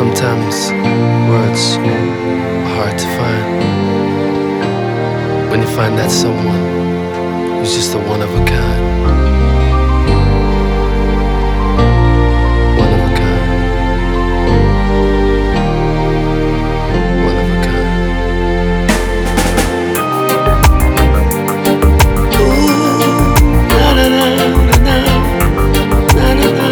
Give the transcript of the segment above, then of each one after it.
Sometimes words are hard to find. When you find that someone who's just a one of a kind. One of a kind. One of a kind. Ooh, na na na na na na na na.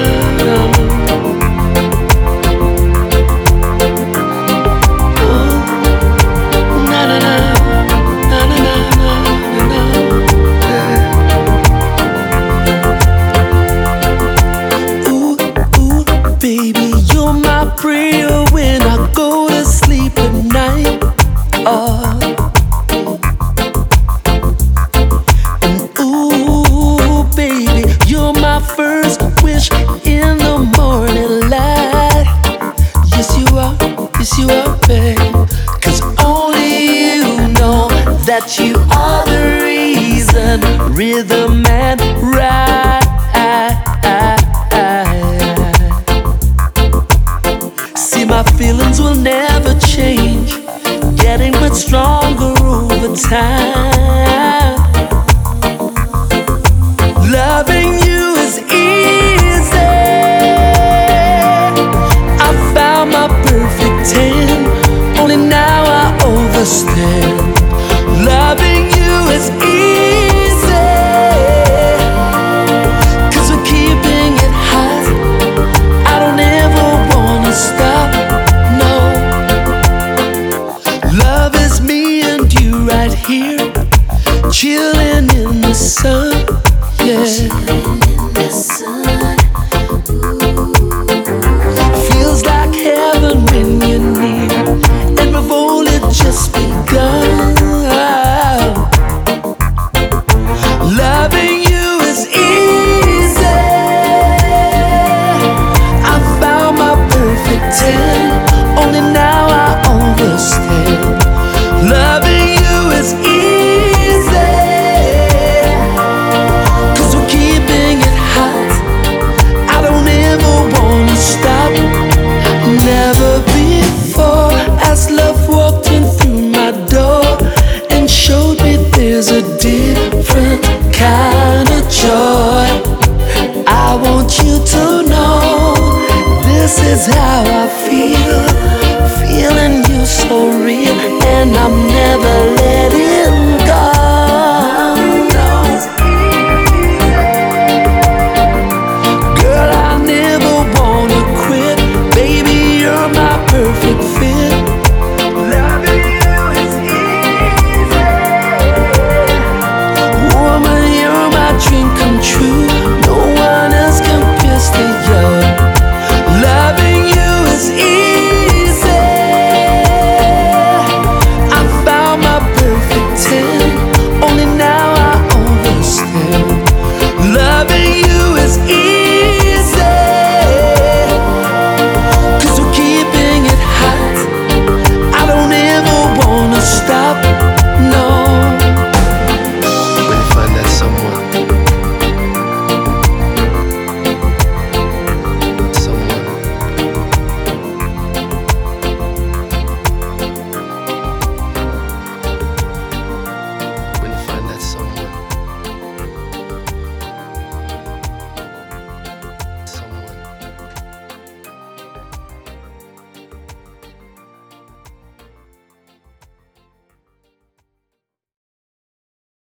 Baby, you're my prayer when I go to sleep at night. And ooh, baby, you're my first wish in the morning light. Yes, you are, babe. 'Cause only you know that you are the reason, rhythm and right. My feelings will never change, getting much stronger over time. Loving you is easy. I found my perfect 10, only now I understand. Loving you is easy, 'cause we're keeping it hot. I don't ever wanna stop. Right here, chilling in the sun, yeah. Chilling in the sun. Feels like heaven when you're near, and we've only just begun. Loving you is easy. I found my perfect 10, only now I understand. Loving is easy, 'cause we're keeping it hot. I don't ever wanna stop. Never before has love walked in through my door and showed me there's a different kind of joy. I want you to know this is how I feel, feeling you so real, and I'm never letting